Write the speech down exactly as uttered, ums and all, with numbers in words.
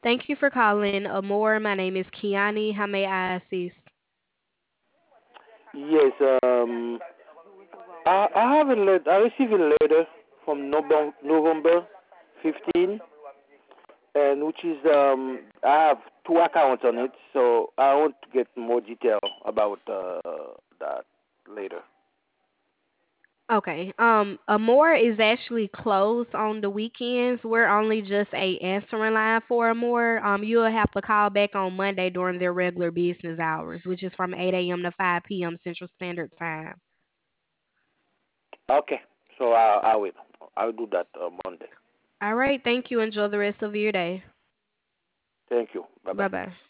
Thank you for calling Amore. My name is Kiani. How may I assist? Yes, um, I, I have a letter. I received a letter from November, November fifteenth, and which is um, I have two accounts on it, so I want to get more detail about uh, that later. Okay. Um, Amore is actually closed on the weekends. We're only just a answering line for Amore. Um, you'll have to call back on Monday during their regular business hours, which is from eight a m to five p m. Central Standard Time. Okay, so I, I will. I'll do that uh, Monday. All right. Thank you. Enjoy the rest of your day. Thank you. Bye Bye bye. bye.